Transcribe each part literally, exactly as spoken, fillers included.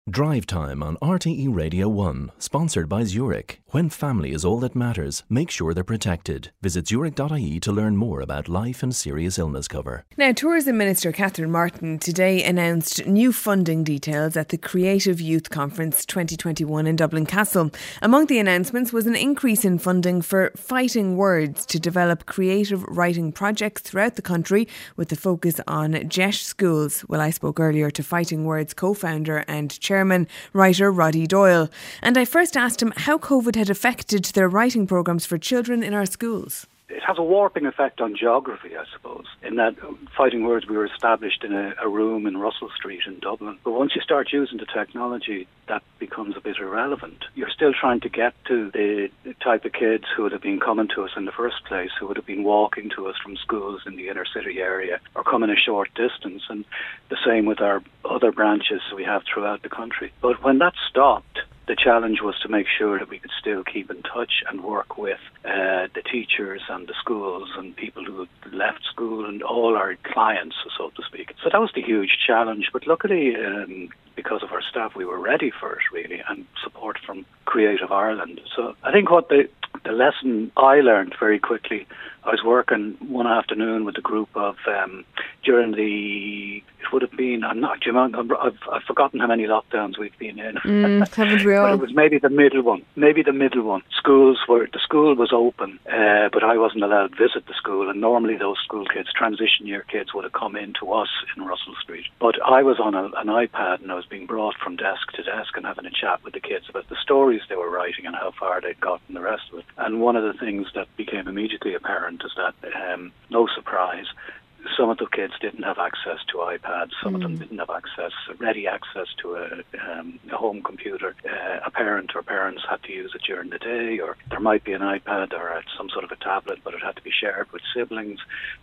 Drive Time on R T E Radio one, sponsored by Zurich. When family is all that matters, make sure they're protected. Visit zurich dot I E to learn more about life and serious illness cover. Now, Tourism Minister Catherine Martin today announced new funding details at the Creative Youth Conference twenty twenty-one in Dublin Castle. Among the announcements was an increase in funding for Fighting Words to develop creative writing projects throughout the country with the focus on Jesh schools. Well, I spoke earlier to Fighting Words co-founder and chairman, writer Roddy Doyle. And I first asked him how COVID had affected their writing programmes for children in our schools. It has a warping effect on geography, I suppose, in that Fighting Words, we were established in a, a room in Russell Street in Dublin. But once you start using the technology, that becomes a bit irrelevant. You're still trying to get to the type of kids who would have been coming to us in the first place, who would have been walking to us from schools in the inner city area or coming a short distance, and the same with our other branches we have throughout the country. But when that stopped, the challenge was to make sure that we could still keep in touch and work with uh, the teachers and the schools and people who had left school and all our clients, so to speak. So that was the huge challenge. But luckily, um, because of our staff, we were ready for it, really, and support from Creative Ireland. So I think what the, the lesson I learned very quickly, I was working one afternoon with a group of, um, during the, it would have been, I'm not, you know, I've, I've forgotten how many lockdowns we've been in. Mm, haven't we all? But it was maybe the middle one, maybe the middle one. Schools were, the school was open, uh, but I wasn't allowed to visit the school, and normally those school kids, transition year kids, would have come in to us in Russell Street. But I was on a, an iPad and I was being brought from desk to desk and having a chat with the kids about the stories they were writing and how far they'd got and the rest of it. And one of the things that became immediately apparent is that, um, no surprise, some of the kids didn't have access to iPads. Some mm. of them didn't have access, ready access to a, um, a home computer. Uh, a parent or parents had to use it during the day, or there might be an iPad or some sort of a tablet, but it had to be shared with siblings.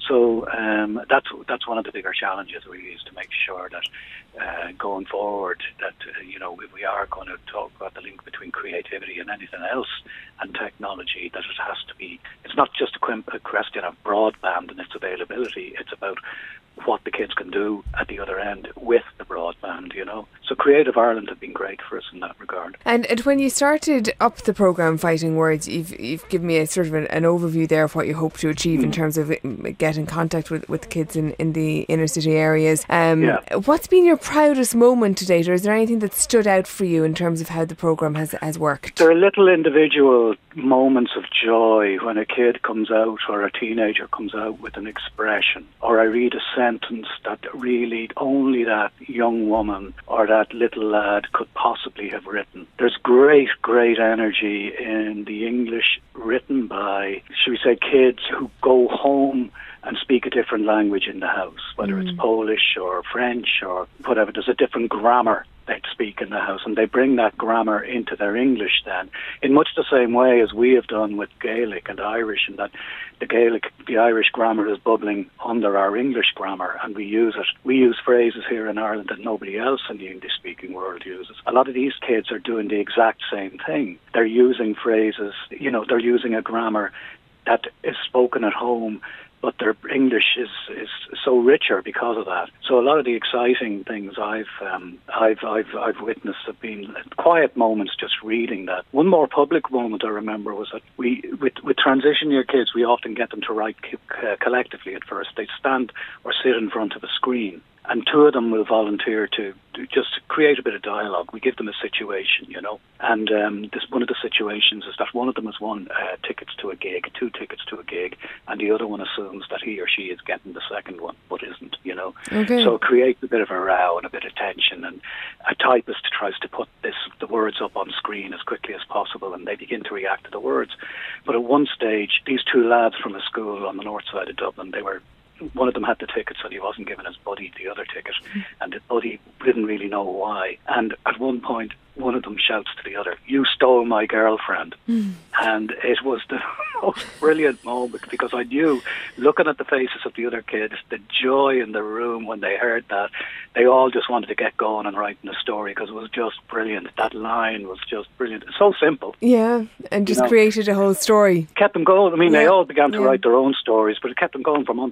So um, that's that's one of the bigger challenges, really, is to make sure that uh, going forward, that uh, you know, if we are going to talk about the link between creativity and anything else and technology, that it has to be. It's not just a question of broadband and its availability. It's about what the kids can do at the other end with the broadband, you know. So Creative Ireland have been great for us in that regard. And, and when you started up the programme Fighting Words, you've you've given me a sort of an, an overview there of what you hope to achieve mm. in terms of getting contact with, with kids in, in the inner city areas. Um, yeah. What's been your proudest moment to date, or is there anything that stood out for you in terms of how the programme has, has worked? There are little individual moments of joy when a kid comes out or a teenager comes out with an expression, or I read a sentence that really only that young woman or that little lad could possibly have written. There's great, great energy in the English written by, should we say, kids who go home and speak a different language in the house, whether mm. it's Polish or French or whatever. There's a different grammar they speak in the house, and they bring that grammar into their English then, in much the same way as we have done with Gaelic and Irish, and that the Gaelic, the Irish grammar is bubbling under our English grammar, and we use it. We use phrases here in Ireland that nobody else in the English-speaking world uses. A lot of these kids are doing the exact same thing. They're using phrases, you know, they're using a grammar that is spoken at home, but their English is, is so richer because of that. So a lot of the exciting things I've um, I've I've I've witnessed have been quiet moments just reading that. One more public moment I remember was that we with with transition year kids, we often get them to write uh, collectively at first. They stand or sit in front of a screen, and two of them will volunteer to, to just create a bit of dialogue. We give them a situation, you know. And um, this one of the situations is that one of them has won uh, tickets to a gig, two tickets to a gig, and the other one assumes that he or she is getting the second one, but isn't, you know. Okay. So it creates a bit of a row and a bit of tension, and a typist tries to put this the words up on screen as quickly as possible, and they begin to react to the words. But at one stage, these two lads from a school on the north side of Dublin, they were one of them had the tickets and he wasn't giving his buddy the other ticket, and the buddy didn't really know why. And at one point, one of them shouts to the other, "You stole my girlfriend." Mm. And it was the most brilliant moment, because I knew, looking at the faces of the other kids, the joy in the room when they heard that. They all just wanted to get going and writing a story, because it was just brilliant. That line was just brilliant. It's so simple. Yeah, and just you know, created a whole story. Kept them going. I mean, yeah. They all began to yeah. write their own stories, but it kept them going for months.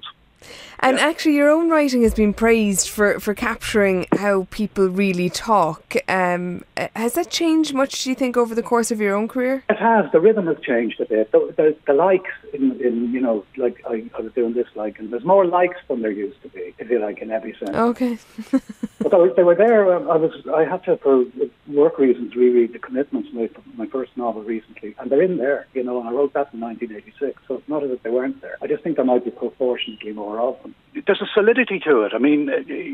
And yeah. actually, your own writing has been praised for, for capturing how people really talk. Um, has that changed much, do you think, over the course of your own career? It has. The rhythm has changed a bit. The, the, the likes, in, in you know, like I, I was doing this like, and there's more likes than there used to be, if you like, in every sense. Okay. But they were, they were there. I was. I had to, for work reasons, reread The Commitments, my, my first novel recently, and they're in there, you know, and I wrote that in nineteen eighty-six, so it's not as if they weren't there. I just think there might be proportionately more of them. There's a solidity to it. I mean,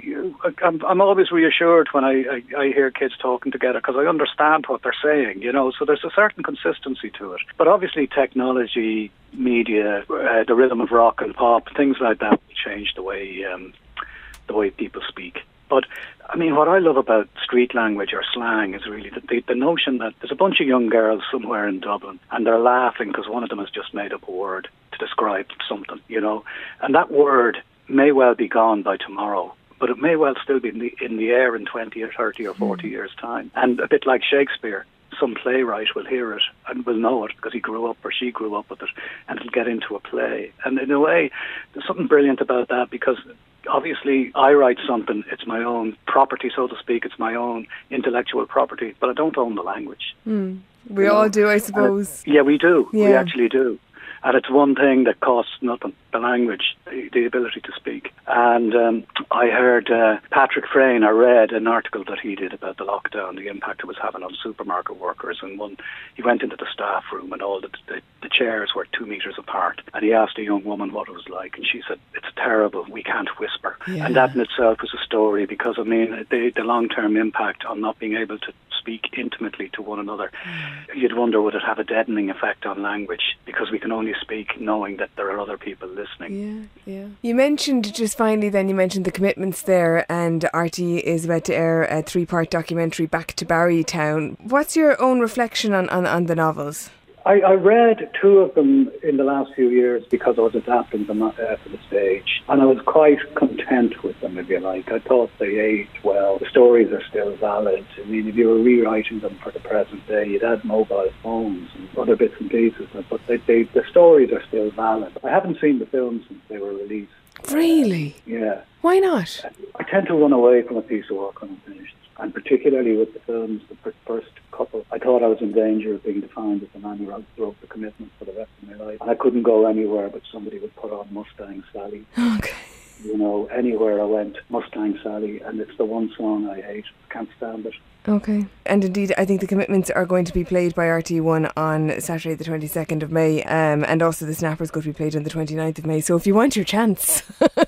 I'm, I'm always reassured when I, I, I hear kids talking together because I understand what they're saying, you know, so there's a certain consistency to it. But obviously technology, media, uh, the rhythm of rock and pop, things like that change the way um, the way people speak. But, I mean, what I love about street language or slang is really the, the, the notion that there's a bunch of young girls somewhere in Dublin and they're laughing because one of them has just made up a word to describe something, you know, and that word may well be gone by tomorrow, but it may well still be in the, in the air in twenty or thirty or forty mm. years' time. And a bit like Shakespeare, some playwright will hear it and will know it because he grew up or she grew up with it, and it'll get into a play. And in a way, there's something brilliant about that, because obviously I write something, it's my own property, so to speak, it's my own intellectual property, but I don't own the language. Mm. We all know? do, I suppose. It, yeah, we do. Yeah. We actually do. And it's one thing that costs nothing, the language, the, the ability to speak. And um, I heard uh, Patrick Freyne, I read an article that he did about the lockdown, the impact it was having on supermarket workers. And one, he went into the staff room and all the, the, the chairs were two metres apart. And he asked a young woman what it was like. And she said, it's terrible, we can't whisper. Yeah. And that in itself was a story, because, I mean, the, the long-term impact on not being able to speak intimately to one another, mm. you'd wonder, would it have a deadening effect on language? Because we can only speak knowing that there are other people listening. Yeah, yeah. You mentioned, just finally then, you mentioned The Commitments there, and R T E is about to air a three-part documentary, Back to Barrytown. What's your own reflection on, on, on the novels? I, I read two of them in the last few years because I was adapting them uh, for the stage, and I was quite content with them, if you like. I thought they aged well. The stories are still valid. I mean, if you were rewriting them for the present day, you'd add mobile phones and other bits and pieces, but they, they, the stories are still valid. I haven't seen the films since they were released. Really? Uh, yeah. Why not? I tend to run away from a piece of work when I'm finished. And particularly with the films, the first couple, I thought I was in danger of being defined as the man who wrote The Commitment for the rest of my life. And I couldn't go anywhere but somebody would put on Mustang Sally. Okay. You know, anywhere I went, Mustang Sally, and it's the one song I hate. Can't stand it. Okay. And indeed, I think The Commitments are going to be played by R T one on Saturday the twenty-second of May, um, and also The Snapper is going to be played on the twenty-ninth of May. So if you want your chance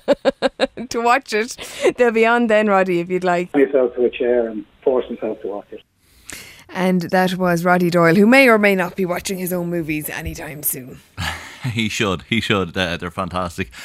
to watch it, they'll be on then, Roddy, if you'd like. Put yourself to a chair and force yourself to watch it. And that was Roddy Doyle, who may or may not be watching his own movies anytime soon. He should, he should. They're, they're fantastic.